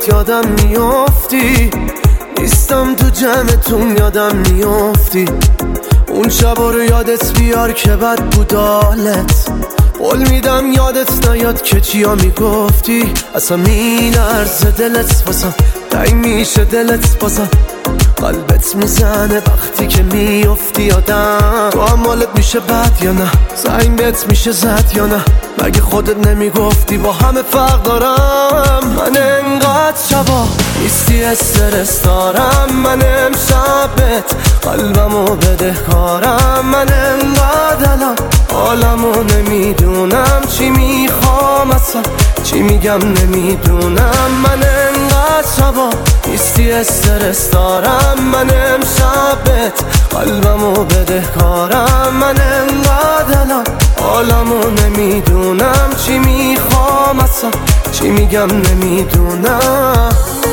وقت یادم میافتی، نیستم تو جمعتون یادم میافتی. اون شبا رو یادت بیار که بد بود حالت. قول میدم یادت نیاد که چیا میگفتی. اصلا میلرزه دلت واسم، تنگ میشه دلت بازم، قلبت میزنه وقتی که میافتی یادم. تو هم حالت میشه بد یا نه؟ زنگ بهت میشه زد یا نه؟ مگه خودت نمیگفتی با همه فرق دارم؟ من انقدر شبا نیستی استرس دارم، من امشبت قلبمو بدهکارم. من انقدر الان حالمو نمیدونم، چی میخوام اصلا چی میگم نمیدونم. من انقدر شبا نیستی استرس دارم، من امشبت قلبمو بدهکارم. من انقدر الان حالمو نمیدونم، چی میخوام اصلا چی میگم نمیدونم.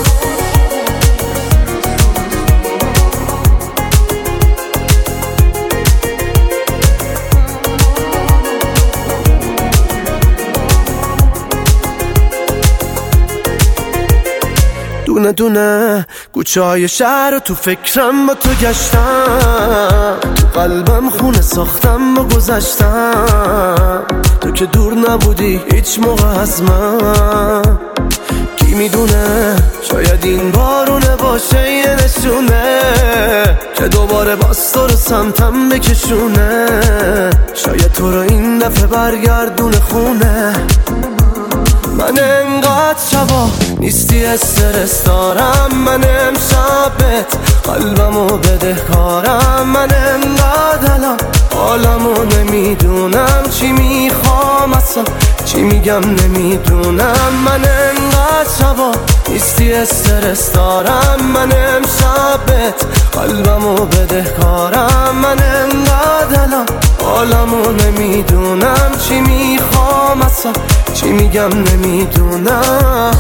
دونه دونه کوچه های شهر رو تو فکرم با تو گشتم، تو قلبم خونه ساختم با گذشتم. تو که دور نبودی هیچ موقع از من، کی میدونه شاید این بارونه باشه یه نشونه که دوباره باز تو رو سمتم بکشونه. شاید تو رو این دفعه برگردونه خونه. من انقدر شبا نیستی استرس دارم، من امشبت قلبمو بدهکارم. من انقدر الان حالمو نمیدونم، چی میخوام اصلا چی میگم نمیدونم. من انقدر شبا نیستی استرس دارم، من امشبت قلبمو بدهکارم. من انقدر الان حالمو نمیدونم، چی میخوام اصلا چی میگم نمیدونم.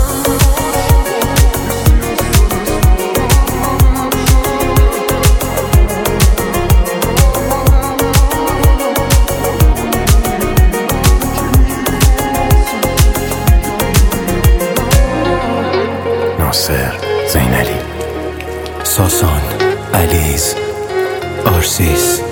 ناصر زینلی، ساسان، علیز، آرسیس